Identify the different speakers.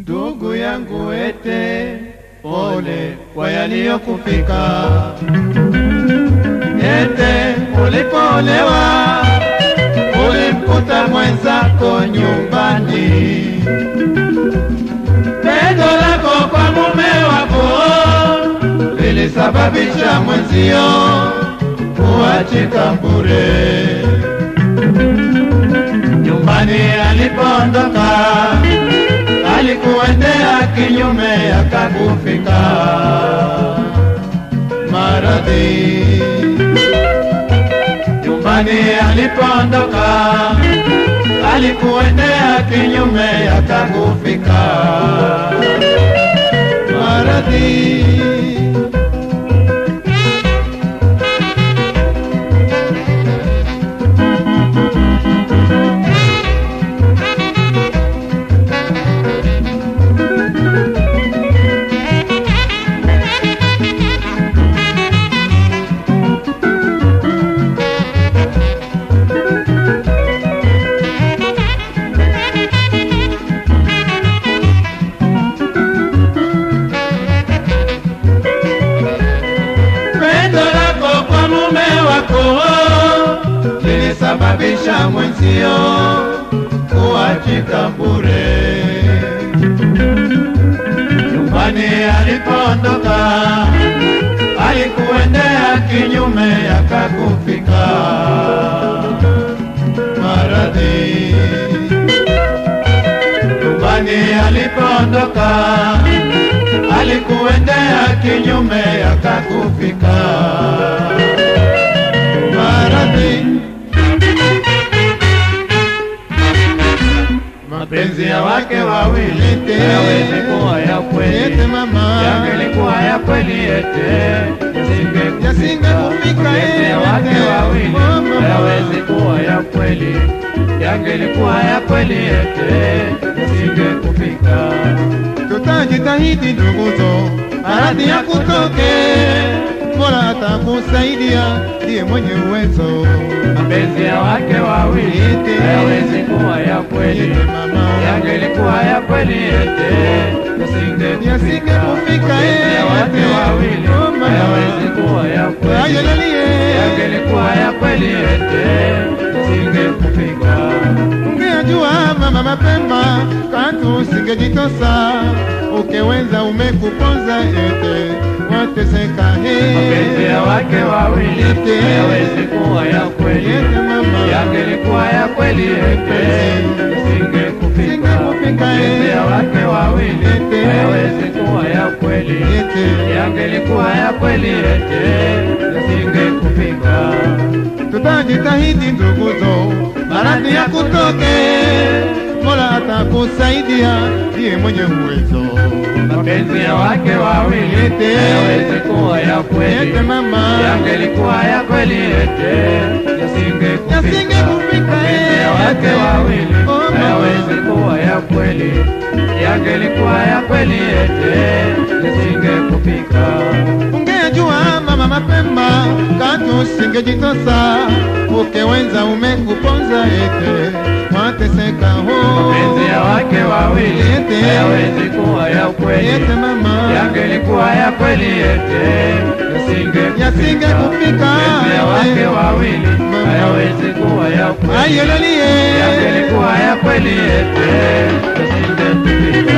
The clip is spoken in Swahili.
Speaker 1: Ndugu yangu ete, pole kwa yaliyokufika. Ete, ulipoolewa ulimkuta mwenzako nyumbani. Pendo lako kwa mume wako lilisababisha mwenzio kuachika bure. Nyumbani alipoondoka alikuendea kinyume, akakufika maradhi. Nyumbani alipoondoka alikuendea kinyume, akakufika maradhi. Lilisababisha mwenzio kuachika bure. Nyumbani alipoondoka alikuendea kinyume, akakufika maradhi. Nyumbani alipoondoka alikuendea kinyume, akakufika maradhi. Mapenzi ya wake wawili hayawezi kuwa ya kweli. Yangelikuwa ya kweli yasingekufika. Mapenzi ya wake wawili hayawezi kuwa ya kweli. Yangelikuwa ya kweli yasingekufika. Tutajitahidi nduguzo, maradhi ya kutoke, Mola atakusaidia, ndiye mwenye uwezo. Mapenzi ya wake wawili hayawezi kuwa ya kweli. Yangelikuwa ya kweli yasingekufika. Mapenzi ya wake wawili hayawezi kuwa ya kweli. Yangelikuwa ya kweli yasingekufika. Ungejua mama mapema, katu usingejitosa. Ukewenza umekuponza ete, wateseka he. Mapenzi ya wake wawili hayawezi kuwa ya kweli. Yangelikuwa ya kweli yasingekufika. Mapenzi ya wake wawili hayawezi kuwa ya kweli. Yangelikuwa ya kweli yasingekufika. Tutajitahidi nduguzo, maradhi ya kutoke, Mola atakusaidia, ndiye mwenye uwezo. Mapenzi ya wake wawili hayawezi kuwa ya kweli. Yangelikuwa ya kweli yasingekufika. Mapenzi ya wake wawili hayawezi kuwa ya kweli. Yangelikuwa ya kweli yasingekufika. Ungejua mama mapema, katu usingejitosa. Ukewenza umekuponza ete, wateseka ho. Mapenzi ya wake wawili hayawezi kuwa ya kweli. Yangelikuwa ya kweli yasingekufika. Mapenzi ya wake wawili hayawezi kuwa ya kweli. Yangelikuwa ya kweli yasingekufika.